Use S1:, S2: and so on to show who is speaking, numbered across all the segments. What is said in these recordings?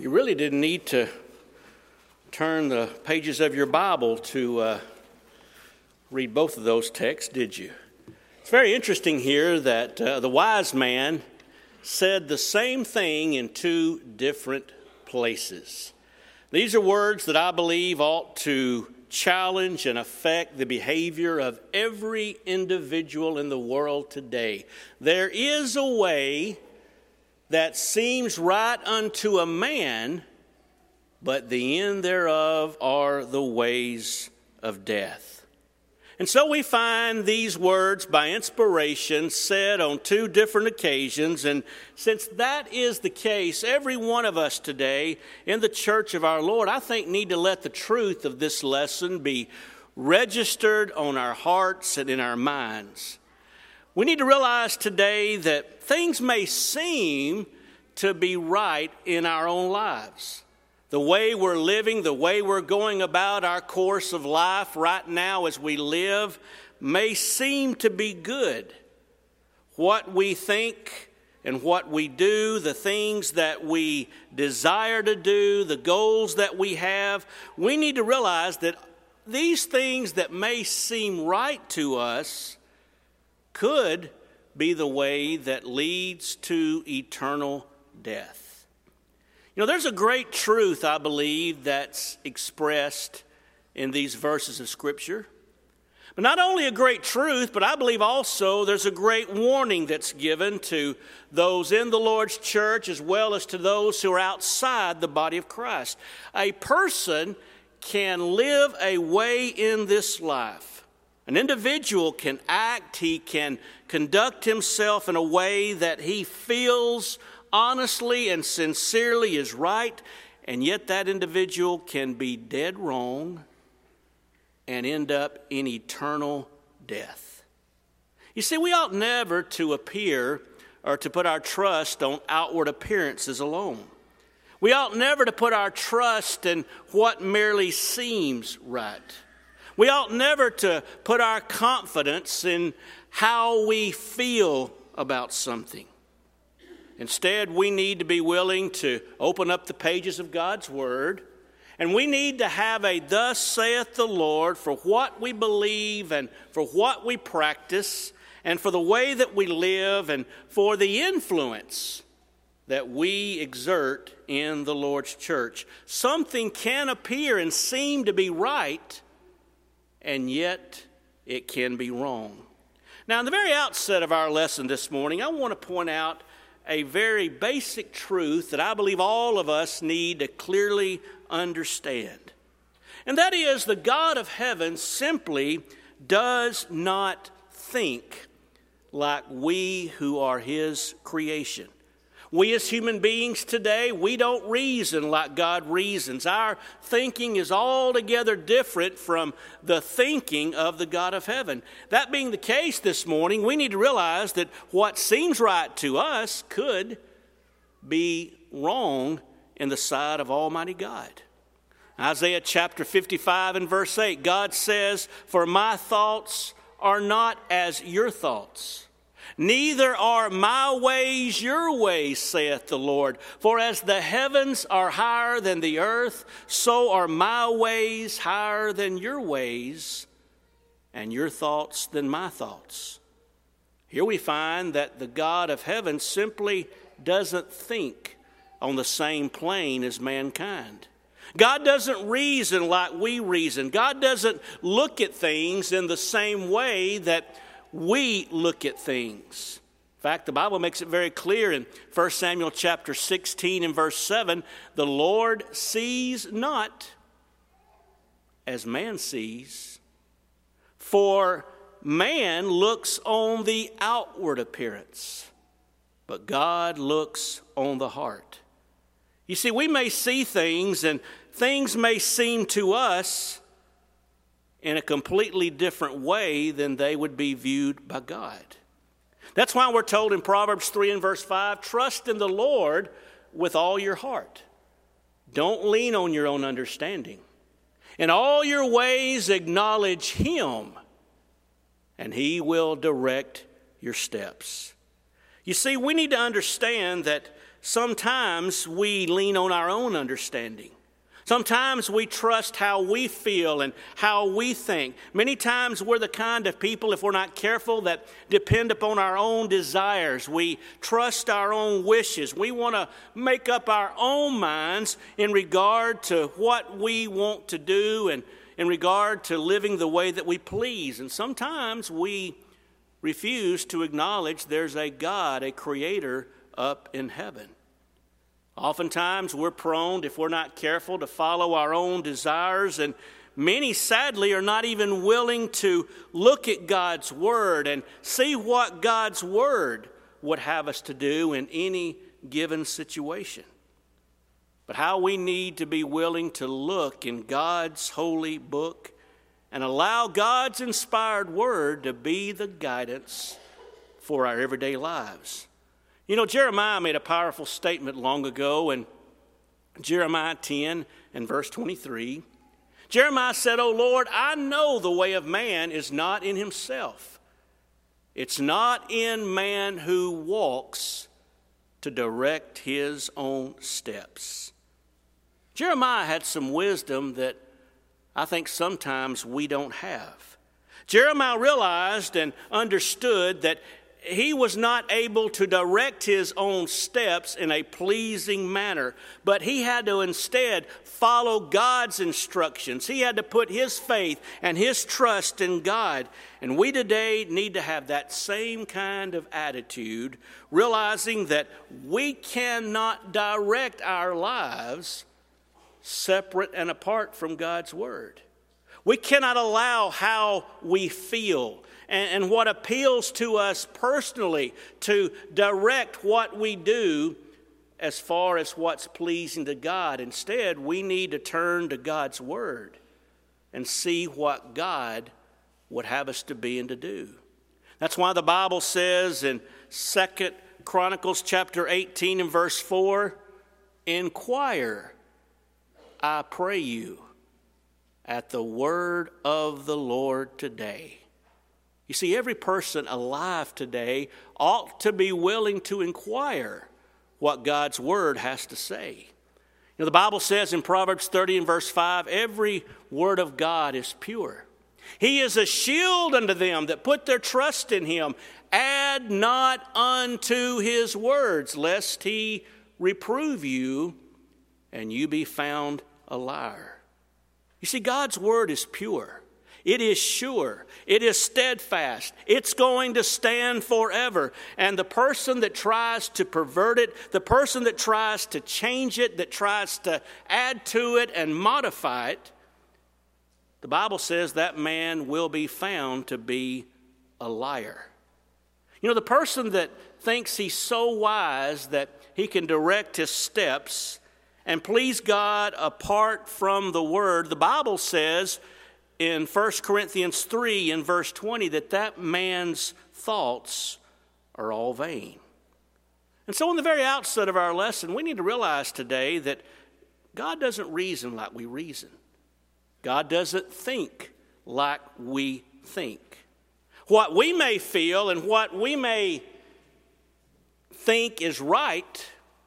S1: You really didn't need to turn the pages of your Bible to read both of those texts, did you? It's very interesting here that the wise man said the same thing in two different places. These are words that I believe ought to challenge and affect the behavior of every individual in the world today. There is a way that seems right unto a man, but the end thereof are the ways of death. And so we find these words by inspiration said on two different occasions. And since that is the case, every one of us today in the church of our Lord, I think, need to let the truth of this lesson be registered on our hearts and in our minds. We need to realize today that things may seem to be right in our own lives. The way we're living, the way we're going about our course of life right now as we live may seem to be good. What we think and what we do, the things that we desire to do, the goals that we have, we need to realize that these things that may seem right to us could be the way that leads to eternal death. You know, there's a great truth, I believe, that's expressed in these verses of Scripture. But not only a great truth, but I believe also there's a great warning that's given to those in the Lord's church as well as to those who are outside the body of Christ. A person can live a way in this life. An individual can act, he can conduct himself in a way that he feels honestly and sincerely is right, and yet that individual can be dead wrong and end up in eternal death. You see, we ought never to appear or to put our trust on outward appearances alone. We ought never to put our trust in what merely seems right. We ought never to put our confidence in how we feel about something. Instead, we need to be willing to open up the pages of God's Word, and we need to have a "Thus saith the Lord" for what we believe and for what we practice and for the way that we live and for the influence that we exert in the Lord's church. Something can appear and seem to be right, and yet it can be wrong. Now, in the very outset of our lesson this morning, I want to point out a very basic truth that I believe all of us need to clearly understand. And that is, the God of heaven simply does not think like we who are His creation. We as human beings today, we don't reason like God reasons. Our thinking is altogether different from the thinking of the God of heaven. That being the case this morning, we need to realize that what seems right to us could be wrong in the sight of Almighty God. Isaiah chapter 55 and verse 8, God says, "For my thoughts are not as your thoughts. Neither are my ways your ways, saith the Lord. For as the heavens are higher than the earth, so are my ways higher than your ways, and your thoughts than my thoughts." Here we find that the God of heaven simply doesn't think on the same plane as mankind. God doesn't reason like we reason. God doesn't look at things in the same way that we look at things. In fact, the Bible makes it very clear in 1 Samuel chapter 16 and verse 7, the Lord sees not as man sees, for man looks on the outward appearance, but God looks on the heart. You see, we may see things and things may seem to us in a completely different way than they would be viewed by God. That's why we're told in Proverbs 3 and verse 5, trust in the Lord with all your heart. Don't lean on your own understanding. In all your ways acknowledge Him, and He will direct your steps. You see, we need to understand that sometimes we lean on our own understanding. Sometimes we trust how we feel and how we think. Many times we're the kind of people, if we're not careful, that depend upon our own desires. We trust our own wishes. We want to make up our own minds in regard to what we want to do and in regard to living the way that we please. And sometimes we refuse to acknowledge there's a God, a creator up in heaven. Oftentimes we're prone, if we're not careful, to follow our own desires, and many sadly are not even willing to look at God's Word and see what God's Word would have us to do in any given situation. But how we need to be willing to look in God's holy book and allow God's inspired Word to be the guidance for our everyday lives. You know, Jeremiah made a powerful statement long ago in Jeremiah 10 and verse 23. Jeremiah said, "O Lord, I know the way of man is not in himself. It's not in man who walks to direct his own steps." Jeremiah had some wisdom that I think sometimes we don't have. Jeremiah realized and understood that he was not able to direct his own steps in a pleasing manner, but he had to instead follow God's instructions. He had to put his faith and his trust in God. And we today need to have that same kind of attitude, realizing that we cannot direct our lives separate and apart from God's Word. We cannot allow how we feel and what appeals to us personally to direct what we do as far as what's pleasing to God. Instead, we need to turn to God's Word and see what God would have us to be and to do. That's why the Bible says in 2 Chronicles chapter 18 and verse 4, "Inquire, I pray you, at the word of the Lord today." You see, every person alive today ought to be willing to inquire what God's Word has to say. You know, the Bible says in Proverbs 30 and verse 5, every word of God is pure. He is a shield unto them that put their trust in Him. Add not unto His words, lest He reprove you and you be found a liar. You see, God's Word is pure. It is sure. It is steadfast. It's going to stand forever. And the person that tries to pervert it, the person that tries to change it, that tries to add to it and modify it, the Bible says that man will be found to be a liar. You know, the person that thinks he's so wise that he can direct his steps and please God apart from the Word, the Bible says in 1 Corinthians 3 and verse 20 that man's thoughts are all vain. And so in the very outset of our lesson, we need to realize today that God doesn't reason like we reason. God doesn't think like we think. What we may feel and what we may think is right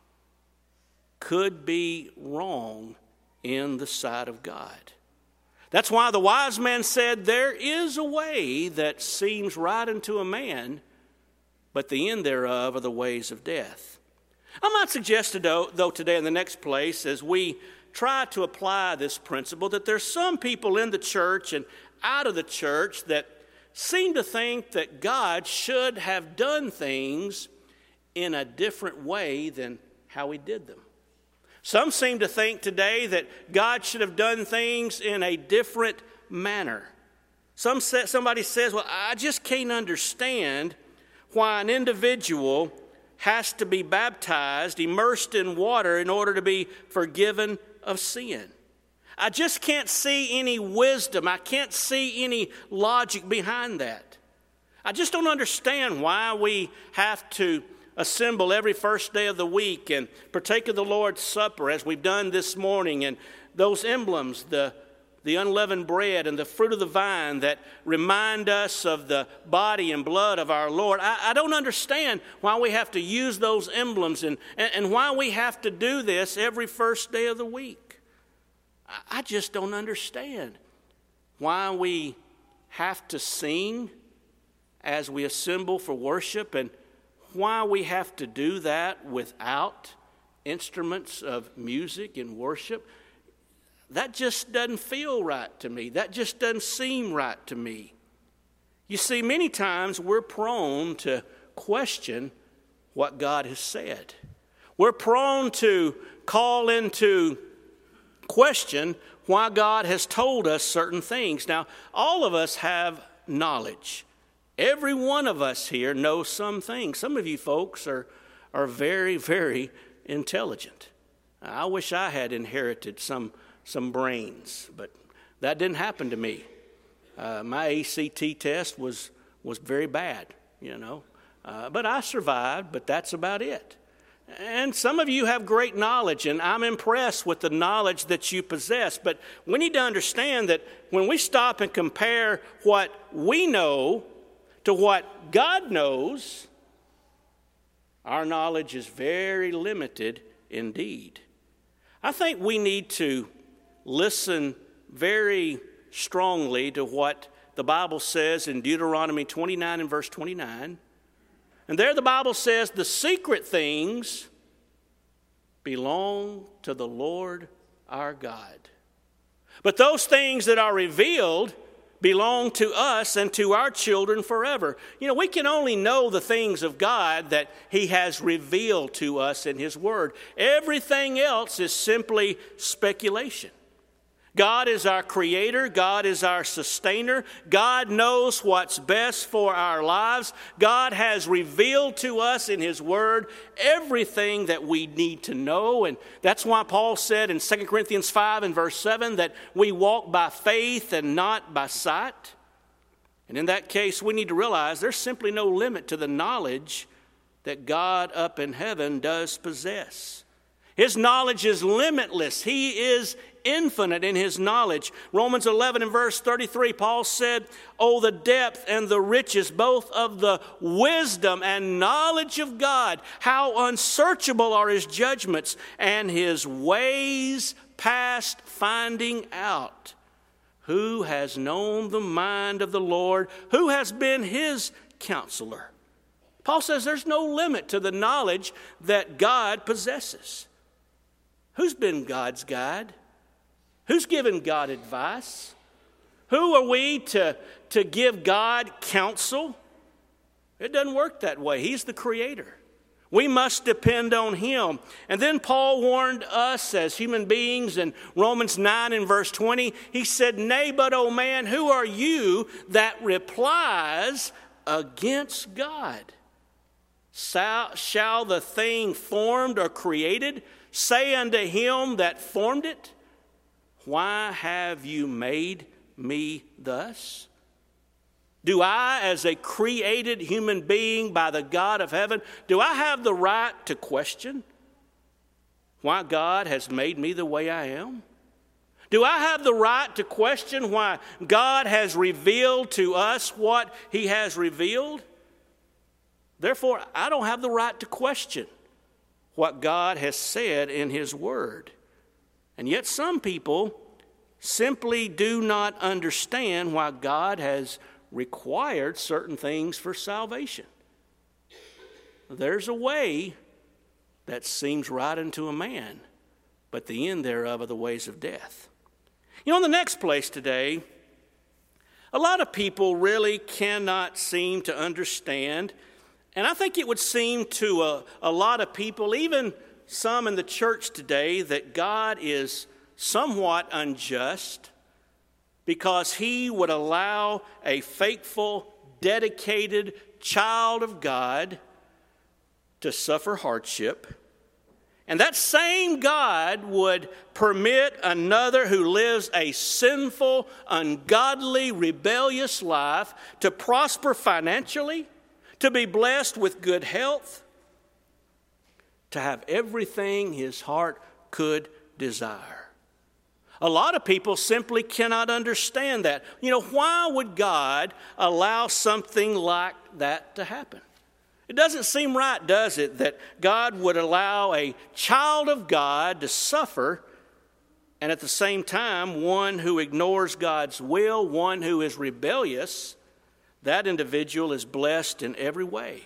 S1: could be wrong in the sight of God. That's why the wise man said, "There is a way that seems right unto a man, but the end thereof are the ways of death." I might suggest, though, today in the next place, as we try to apply this principle, that there's some people in the church and out of the church that seem to think that God should have done things in a different way than how He did them. Some seem to think today that God should have done things in a different manner. Somebody says, "Well, I just can't understand why an individual has to be baptized, immersed in water in order to be forgiven of sin. I just can't see any wisdom. I can't see any logic behind that. I just don't understand why we have to assemble every first day of the week and partake of the Lord's Supper as we've done this morning, and those emblems, the the unleavened bread and the fruit of the vine that remind us of the body and blood of our Lord. I don't understand why we have to use those emblems and why we have to do this every first day of the week. I just don't understand why we have to sing as we assemble for worship and why we have to do that without instruments of music and worship. That just doesn't feel right to me. That just doesn't seem right to me. You see, many times we're prone to question what God has said. We're prone to call into question why God has told us certain things. Now, all of us have knowledge. Every one of us here knows some things. Some of you folks are very, very intelligent. I wish I had inherited some brains, but that didn't happen to me. My ACT test was very bad, but I survived, but that's about it. And some of you have great knowledge, and I'm impressed with the knowledge that you possess, but we need to understand that when we stop and compare what we know to what God knows, our knowledge is very limited indeed. I think we need to listen very strongly to what the Bible says in Deuteronomy 29 and verse 29. And there the Bible says, the secret things belong to the Lord our God. But those things that are revealed belong to us and to our children forever. We can only know the things of God that He has revealed to us in His Word. Everything else is simply speculation. God is our creator. God is our sustainer. God knows what's best for our lives. God has revealed to us in His Word everything that we need to know. And that's why Paul said in 2 Corinthians 5 and verse 7 that we walk by faith and not by sight. And in that case, we need to realize there's simply no limit to the knowledge that God up in heaven does possess. His knowledge is limitless. He is infinite in His knowledge. Romans 11 and verse 33, Paul said, "Oh, the depth and the riches, both of the wisdom and knowledge of God. How unsearchable are His judgments and His ways past finding out. Who has known the mind of the Lord? Who has been His counselor?" Paul says there's no limit to the knowledge that God possesses. Who's been God's guide? Who's given God advice? Who are we to give God counsel? It doesn't work that way. He's the creator. We must depend on Him. And then Paul warned us as human beings in Romans 9 and verse 20. He said, "Nay, but, O man, who are you that replies against God? Shall the thing formed or created say unto him that formed it, Why have you made me thus?" Do I, as a created human being by the God of heaven, do I have the right to question why God has made me the way I am? Do I have the right to question why God has revealed to us what He has revealed? Therefore, I don't have the right to question what God has said in His Word. And yet some people simply do not understand why God has required certain things for salvation. There's a way that seems right unto a man, but the end thereof are the ways of death. In the next place today, a lot of people really cannot seem to understand, and I think it would seem to a lot of people, even some in the church today, that God is somewhat unjust because He would allow a faithful, dedicated child of God to suffer hardship. And that same God would permit another who lives a sinful, ungodly, rebellious life to prosper financially, to be blessed with good health, to have everything his heart could desire. A lot of people simply cannot understand that. Why would God allow something like that to happen? It doesn't seem right, does it, that God would allow a child of God to suffer, and at the same time, one who ignores God's will, one who is rebellious, that individual is blessed in every way.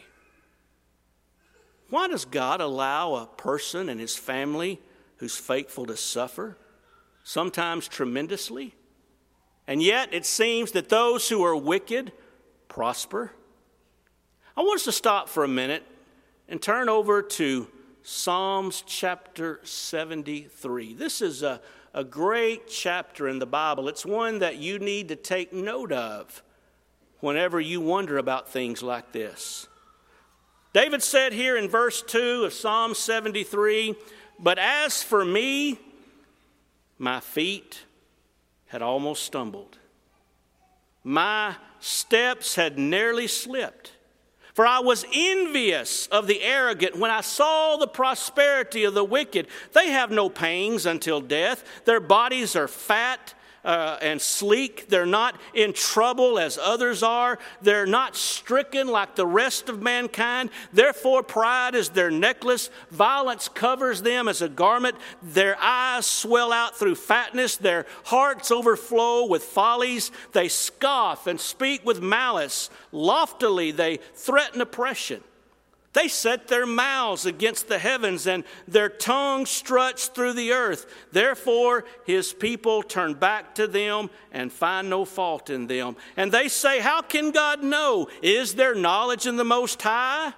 S1: Why does God allow a person and his family who's faithful to suffer, sometimes tremendously? And yet it seems that those who are wicked prosper. I want us to stop for a minute and turn over to Psalms chapter 73. This is a great chapter in the Bible. It's one that you need to take note of whenever you wonder about things like this. David said here in verse 2 of Psalm 73, "But as for me, my feet had almost stumbled. My steps had nearly slipped. For I was envious of the arrogant when I saw the prosperity of the wicked. They have no pangs until death. Their bodies are fat and sleek. They're not in trouble as others are. They're not stricken like the rest of mankind. Therefore pride is their necklace. Violence covers them as a garment. Their eyes swell out through fatness. Their hearts overflow with follies. They scoff and speak with malice. Loftily they threaten oppression. They set their mouths against the heavens, and their tongue struts through the earth. Therefore his people turn back to them and find no fault in them. And they say, how can God know? Is there knowledge in the Most High?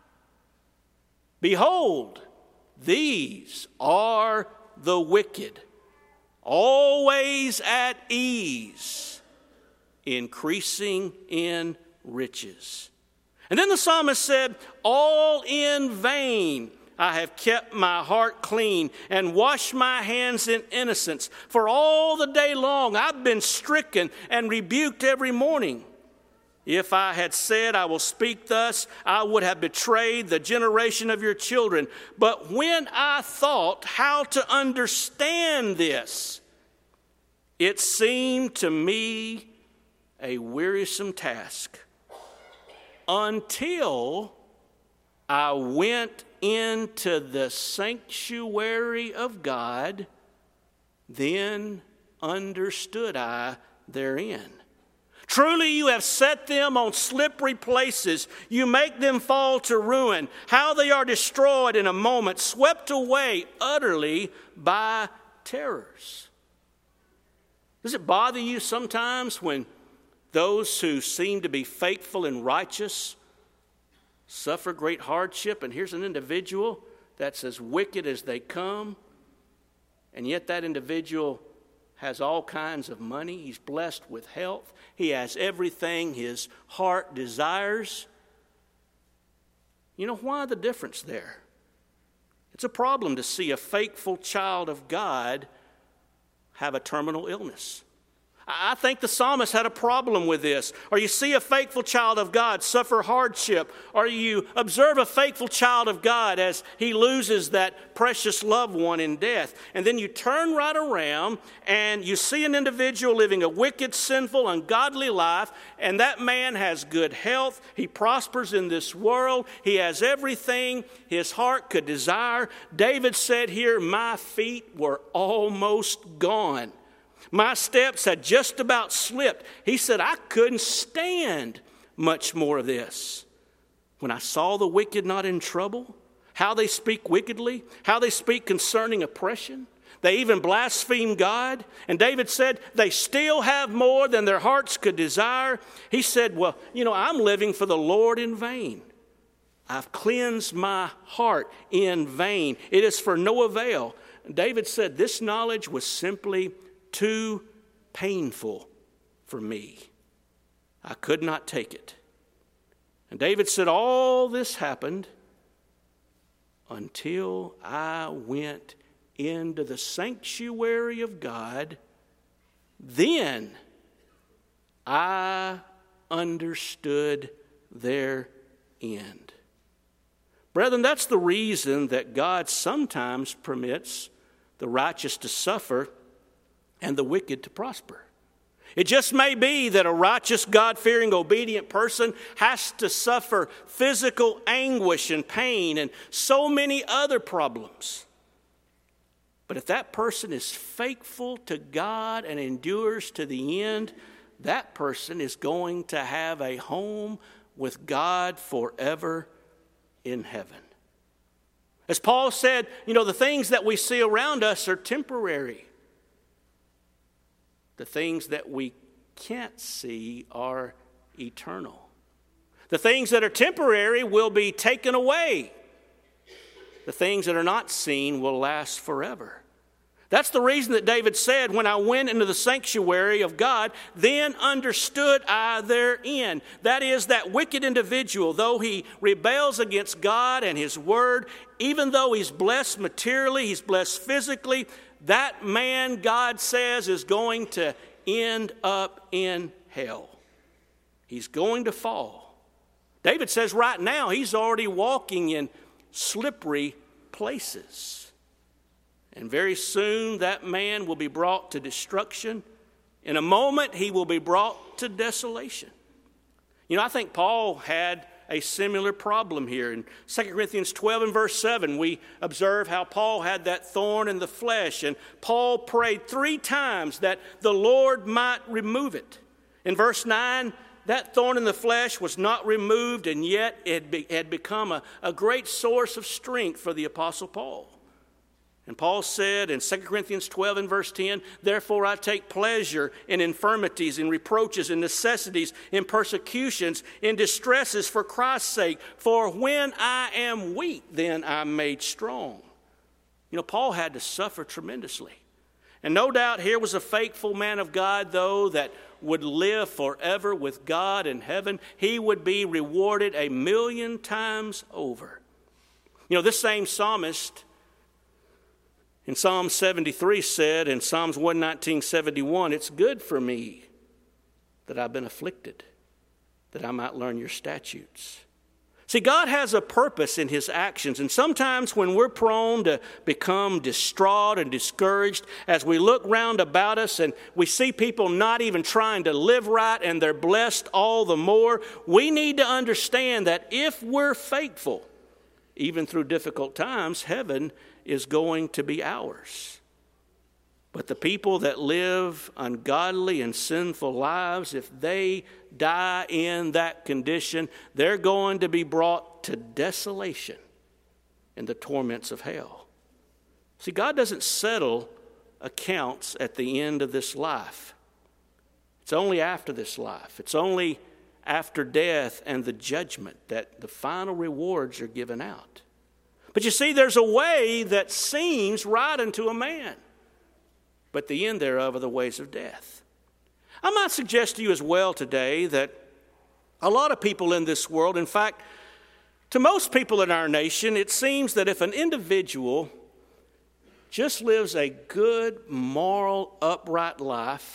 S1: Behold, these are the wicked, always at ease, increasing in riches." And then the psalmist said, "All in vain I have kept my heart clean and washed my hands in innocence. For all the day long I've been stricken and rebuked every morning. If I had said I will speak thus, I would have betrayed the generation of your children. But when I thought how to understand this, it seemed to me a wearisome task. Until I went into the sanctuary of God, then understood I therein. Truly you have set them on slippery places. You make them fall to ruin. How they are destroyed in a moment, swept away utterly by terrors." Does it bother you sometimes when those who seem to be faithful and righteous suffer great hardship, and here's an individual that's as wicked as they come, and yet that individual has all kinds of money. He's blessed with health. He has everything his heart desires. You know why the difference there? It's a problem to see a faithful child of God have a terminal illness. I think the psalmist had a problem with this. Or you see a faithful child of God suffer hardship, or you observe a faithful child of God as he loses that precious loved one in death. And then you turn right around and you see an individual living a wicked, sinful, ungodly life, and that man has good health. He prospers in this world. He has everything his heart could desire. David said here, "My feet were almost gone. My steps had just about slipped." He said, "I couldn't stand much more of this. When I saw the wicked not in trouble, how they speak wickedly, how they speak concerning oppression. They even blaspheme God." And David said, "They still have more than their hearts could desire." He said, "Well, I'm living for the Lord in vain. I've cleansed my heart in vain. It is for no avail." And David said, "This knowledge was simply too painful for me. I could not take it." And David said, "All this happened until I went into the sanctuary of God. Then I understood their end." Brethren, that's the reason that God sometimes permits the righteous to suffer and the wicked to prosper. It just may be that a righteous, God-fearing, obedient person has to suffer physical anguish and pain and so many other problems. But if that person is faithful to God and endures to the end, that person is going to have a home with God forever in heaven. As Paul said, the things that we see around us are temporary. The things that we can't see are eternal. The things that are temporary will be taken away. The things that are not seen will last forever. That's the reason that David said, when I went into the sanctuary of God, then understood I therein. That is, that wicked individual, though he rebels against God and his word, even though he's blessed materially, he's blessed physically, that man, God says, is going to end up in hell. He's going to fall. David says right now he's already walking in slippery places. And very soon that man will be brought to destruction. In a moment he will be brought to desolation. I think Paul had a similar problem here. In 2 Corinthians 12 and verse 7, we observe how Paul had that thorn in the flesh, and Paul prayed 3 times that the Lord might remove it. In verse 9, that thorn in the flesh was not removed, and yet it had become a great source of strength for the Apostle Paul. And Paul said in 2 Corinthians 12 and verse 10, therefore I take pleasure in infirmities, in reproaches, in necessities, in persecutions, in distresses for Christ's sake. For when I am weak, then I'm made strong. Paul had to suffer tremendously. And no doubt here was a faithful man of God, though, that would live forever with God in heaven. He would be rewarded 1,000,000 times over. This same psalmist in Psalm 73 said in Psalms 119:71, it's good for me that I've been afflicted, that I might learn your statutes. See, God has a purpose in his actions, and sometimes when we're prone to become distraught and discouraged, as we look round about us and we see people not even trying to live right and they're blessed all the more, we need to understand that if we're faithful, even through difficult times, heaven is going to be ours. But the people that live ungodly and sinful lives, if they die in that condition, they're going to be brought to desolation in the torments of hell. See, God doesn't settle accounts at the end of this life. It's only after this life. It's only after death and the judgment that the final rewards are given out. But you see, there's a way that seems right unto a man, but the end thereof are the ways of death. I might suggest to you as well today that a lot of people in this world, in fact, to most people in our nation, it seems that if an individual just lives a good, moral, upright life,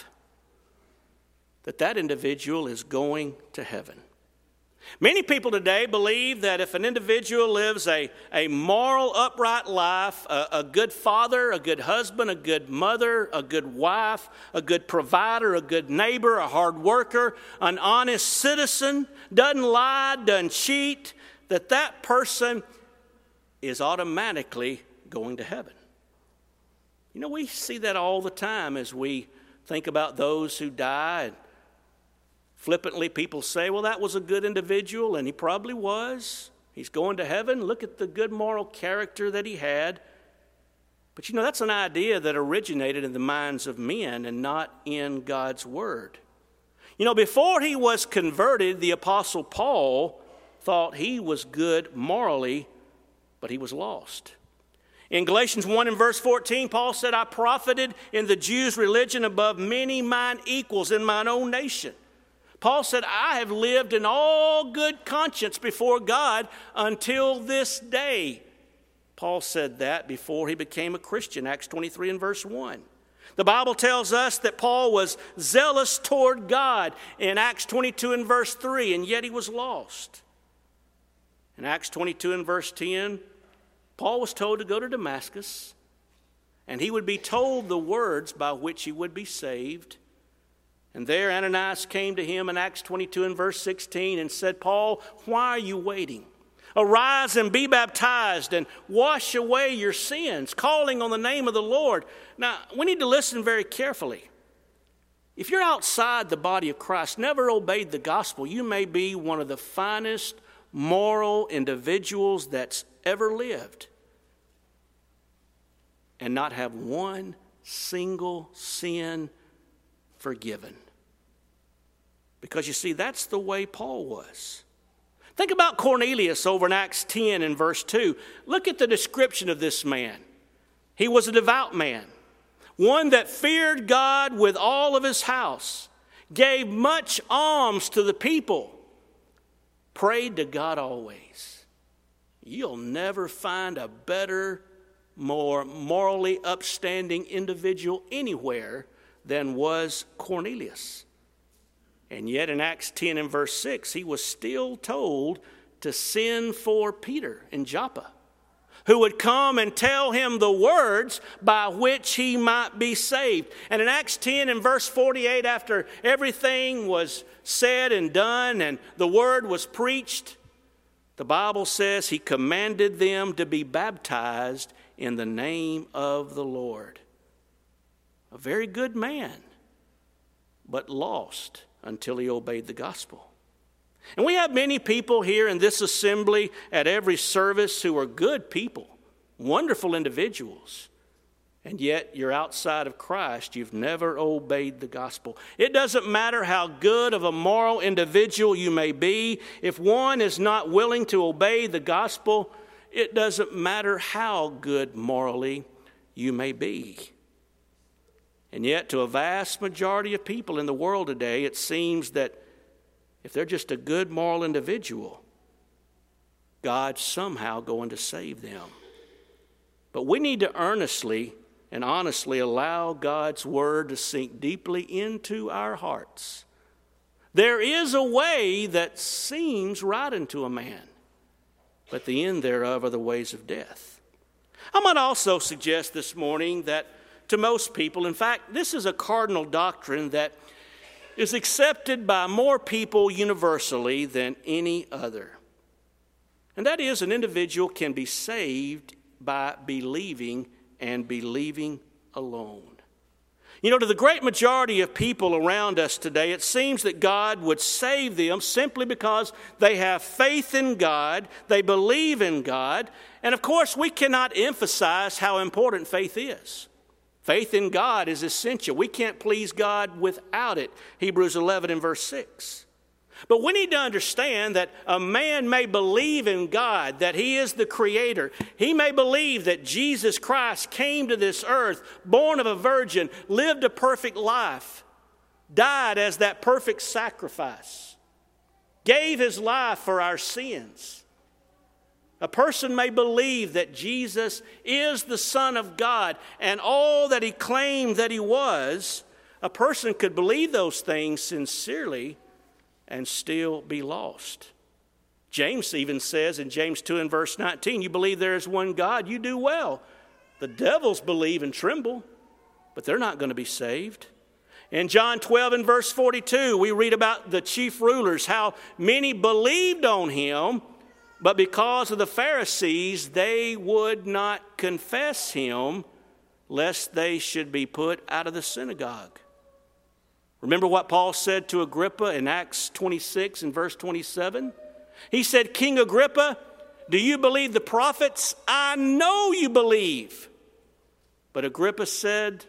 S1: that individual is going to heaven. Many people today believe that if an individual lives a moral, upright life, a good father, a good husband, a good mother, a good wife, a good provider, a good neighbor, a hard worker, an honest citizen, doesn't lie, doesn't cheat, that person is automatically going to heaven. We see that all the time as we think about those who die. And flippantly, people say, well, that was a good individual, and he probably was. He's going to heaven. Look at the good moral character that he had. But that's an idea that originated in the minds of men and not in God's word. Before he was converted, the Apostle Paul thought he was good morally, but he was lost. In Galatians 1 and verse 14, Paul said, I profited in the Jews' religion above many mine equals in mine own nation. Paul said, I have lived in all good conscience before God until this day. Paul said that before he became a Christian, Acts 23 and verse 1. The Bible tells us that Paul was zealous toward God in Acts 22 and verse 3, and yet he was lost. In Acts 22 and verse 10, Paul was told to go to Damascus, and he would be told the words by which he would be saved. And there Ananias came to him in Acts 22 and verse 16 and said, Paul, why are you waiting? Arise and be baptized and wash away your sins, calling on the name of the Lord. Now, we need to listen very carefully. If you're outside the body of Christ, never obeyed the gospel, you may be one of the finest moral individuals that's ever lived and not have one single sin forgiven. Because you see, that's the way Paul was. Think about Cornelius over in Acts 10 and verse 2. Look at the description of this man. He was a devout man, one that feared God with all of his house, gave much alms to the people, prayed to God always. You'll never find a better, more morally upstanding individual anywhere than was Cornelius. And yet in Acts 10 and verse 6, he was still told to send for Peter in Joppa, who would come and tell him the words by which he might be saved. And in Acts 10 and verse 48, after everything was said and done and the word was preached, the Bible says he commanded them to be baptized in the name of the Lord. A very good man, but lost until he obeyed the gospel. And we have many people here in this assembly at every service who are good people, wonderful individuals, and yet you're outside of Christ. You've never obeyed the gospel. It doesn't matter how good of a moral individual you may be. If one is not willing to obey the gospel, it doesn't matter how good morally you may be. And yet, to a vast majority of people in the world today, it seems that if they're just a good moral individual, God's somehow going to save them. But we need to earnestly and honestly allow God's word to sink deeply into our hearts. There is a way that seems right unto a man, but the end thereof are the ways of death. I might also suggest this morning that to most people, in fact, this is a cardinal doctrine that is accepted by more people universally than any other. And that is, an individual can be saved by believing and believing alone. You know, to the great majority of people around us today, it seems that God would save them simply because they have faith in God, they believe in God, and of course we cannot emphasize how important faith is. Faith in God is essential. We can't please God without it. Hebrews 11 and verse 6. But we need to understand that a man may believe in God, that he is the creator. He may believe that Jesus Christ came to this earth, born of a virgin, lived a perfect life, died as that perfect sacrifice, gave his life for our sins. A person may believe that Jesus is the Son of God and all that he claimed that he was. A person could believe those things sincerely and still be lost. James even says in James 2 and verse 19, you believe there is one God, you do well. The devils believe and tremble, but they're not going to be saved. In John 12 and verse 42, we read about the chief rulers, how many believed on him, but because of the Pharisees, they would not confess him, lest they should be put out of the synagogue. Remember what Paul said to Agrippa in Acts 26 and verse 27? He said, King Agrippa, do you believe the prophets? I know you believe. But Agrippa said,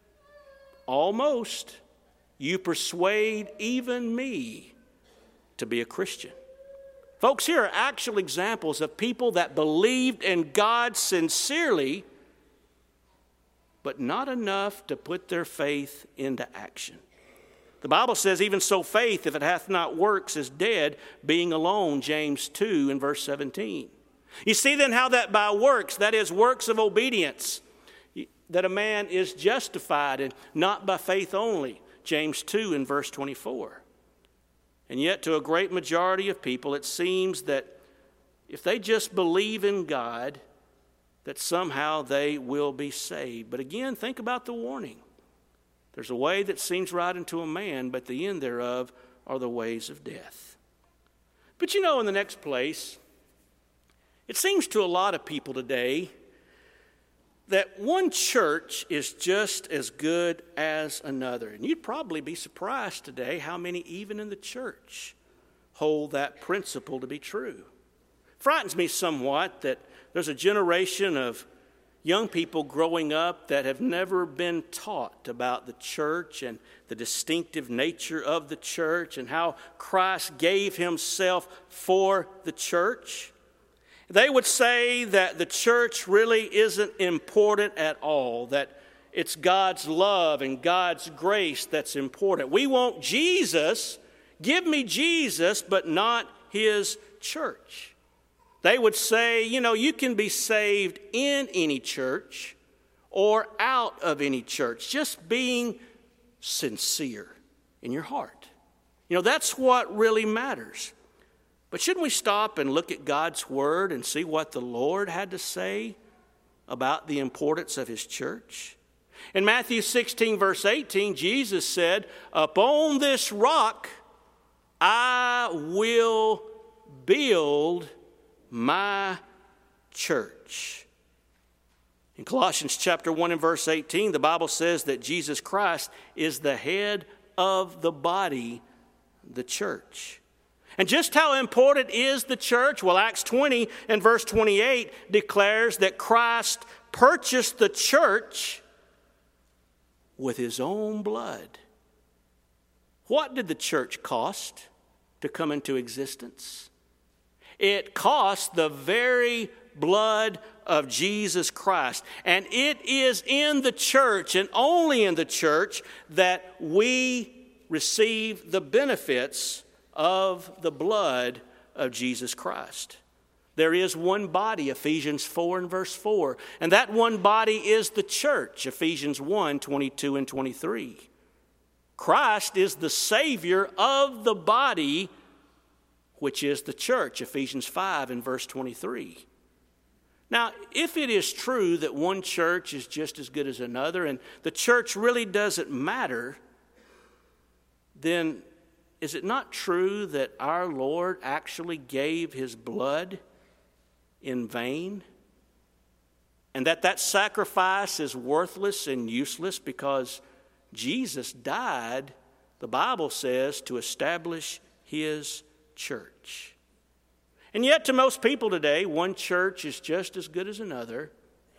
S1: almost. You persuade even me to be a Christian. Folks, here are actual examples of people that believed in God sincerely, but not enough to put their faith into action. The Bible says, even so faith, if it hath not works, is dead, being alone, James 2 and verse 17. You see then how that by works, that is works of obedience, that a man is justified and not by faith only, James 2 and verse 24. And yet to a great majority of people, it seems that if they just believe in God, that somehow they will be saved. But again, think about the warning. There's a way that seems right unto a man, but the end thereof are the ways of death. But in the next place, it seems to a lot of people today that one church is just as good as another. And you'd probably be surprised today how many even in the church hold that principle to be true. It frightens me somewhat that there's a generation of young people growing up that have never been taught about the church and the distinctive nature of the church and how Christ gave himself for the church. They would say that the church really isn't important at all, that it's God's love and God's grace that's important. We want Jesus, give me Jesus, but not his church. They would say, you can be saved in any church or out of any church, just being sincere in your heart. That's what really matters. But shouldn't we stop and look at God's word and see what the Lord had to say about the importance of his church? In Matthew 16, verse 18, Jesus said, "Upon this rock I will build my church." In Colossians chapter 1 and verse 18, the Bible says that Jesus Christ is the head of the body, the church. And just how important is the church? Well, Acts 20 and verse 28 declares that Christ purchased the church with his own blood. What did the church cost to come into existence? It cost the very blood of Jesus Christ. And it is in the church and only in the church that we receive the benefits of the blood of Jesus Christ. There is one body, Ephesians 4 and verse 4. And that one body is the church, Ephesians 1, 22 and 23. Christ is the Savior of the body, which is the church, Ephesians 5 and verse 23. Now, if it is true that one church is just as good as another, and the church really doesn't matter, then is it not true that our Lord actually gave his blood in vain? And that sacrifice is worthless and useless because Jesus died, the Bible says, to establish his church. And yet to most people today, one church is just as good as another.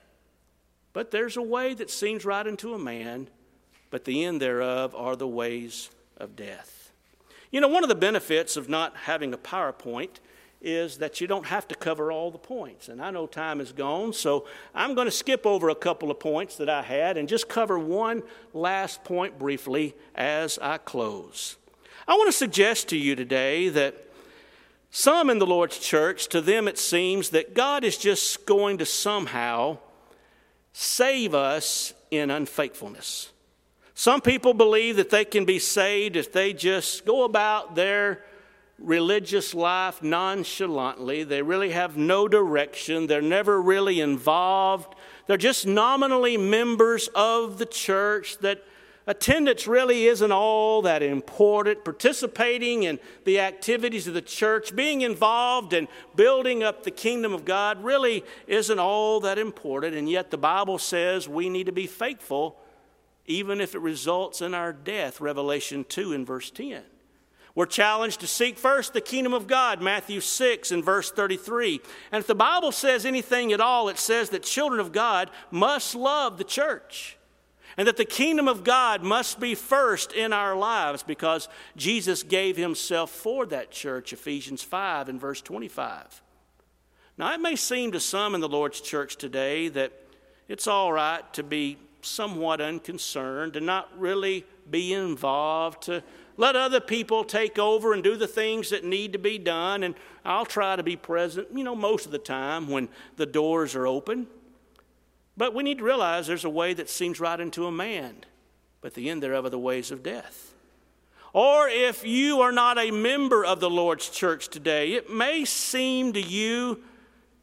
S1: But there's a way that seems right unto a man, but the end thereof are the ways of death. One of the benefits of not having a PowerPoint is that you don't have to cover all the points. And I know time is gone, so I'm going to skip over a couple of points that I had and just cover one last point briefly as I close. I want to suggest to you today that some in the Lord's church, to them it seems that God is just going to somehow save us in unfaithfulness. Some people believe that they can be saved if they just go about their religious life nonchalantly. They really have no direction. They're never really involved. They're just nominally members of the church, that attendance really isn't all that important. Participating in the activities of the church, being involved in building up the kingdom of God really isn't all that important. And yet the Bible says we need to be faithful even if it results in our death, Revelation 2 and verse 10. We're challenged to seek first the kingdom of God, Matthew 6 and verse 33. And if the Bible says anything at all, it says that children of God must love the church, and that the kingdom of God must be first in our lives because Jesus gave himself for that church, Ephesians 5 and verse 25. Now, it may seem to some in the Lord's church today that it's all right to be somewhat unconcerned and not really be involved, to let other people take over and do the things that need to be done, and I'll try to be present, most of the time when the doors are open. But we need to realize there's a way that seems right unto a man, but the end thereof are the ways of death. Or if you are not a member of the Lord's church today, it may seem to you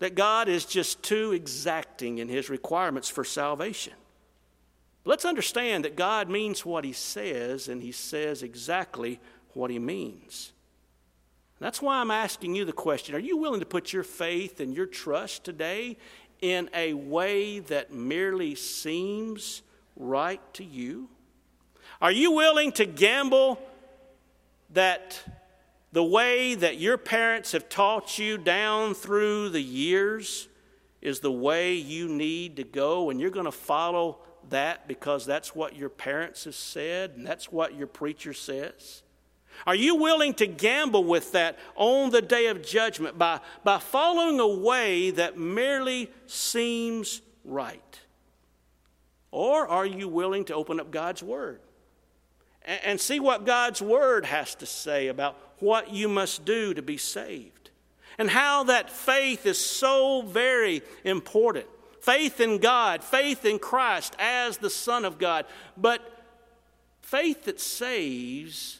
S1: that God is just too exacting in his requirements for salvation. But let's understand that God means what he says, and he says exactly what he means. That's why I'm asking you the question, are you willing to put your faith and your trust today in a way that merely seems right to you? Are you willing to gamble that the way that your parents have taught you down through the years is the way you need to go, and you're going to follow that because that's what your parents have said and that's what your preacher says? Are you willing to gamble with that on the day of judgment by following a way that merely seems right? Or are you willing to open up God's Word and see what God's Word has to say about what you must do to be saved, and how that faith is so very important? Faith in God, faith in Christ as the Son of God. But faith that saves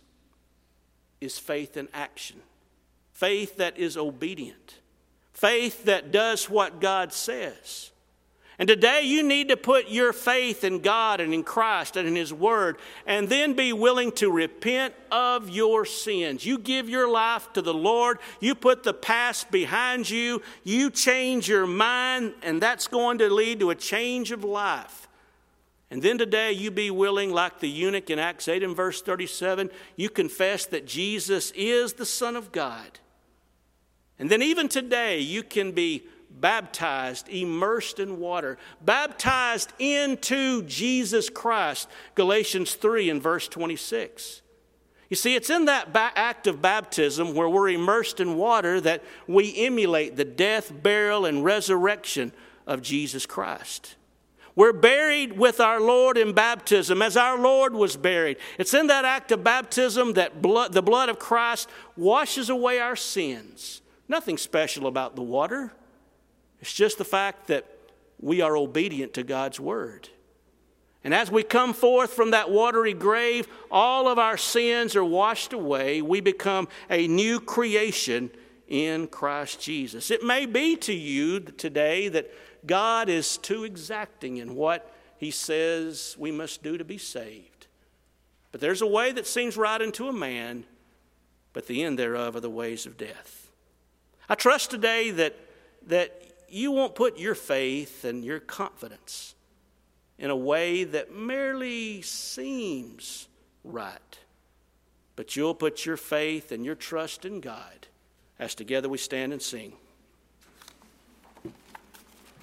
S1: is faith in action. Faith that is obedient. Faith that does what God says. And today you need to put your faith in God and in Christ and in his Word, and then be willing to repent of your sins. You give your life to the Lord. You put the past behind you. You change your mind, and that's going to lead to a change of life. And then today you be willing, like the eunuch in Acts 8 and verse 37, you confess that Jesus is the Son of God. And then even today you can be baptized, immersed in water, baptized into Jesus Christ, Galatians 3 and verse 26. You see, it's in that act of baptism where we're immersed in water that we emulate the death, burial, and resurrection of Jesus Christ. We're buried with our Lord in baptism as our Lord was buried. It's in that act of baptism that the blood of Christ washes away our sins. Nothing special about the water. It's just the fact that we are obedient to God's Word. And as we come forth from that watery grave, all of our sins are washed away. We become a new creation in Christ Jesus. It may be to you today that God is too exacting in what he says we must do to be saved. But there's a way that seems right unto a man, but the end thereof are the ways of death. I trust today that you won't put your faith and your confidence in a way that merely seems right, but you'll put your faith and your trust in God as together we stand and sing.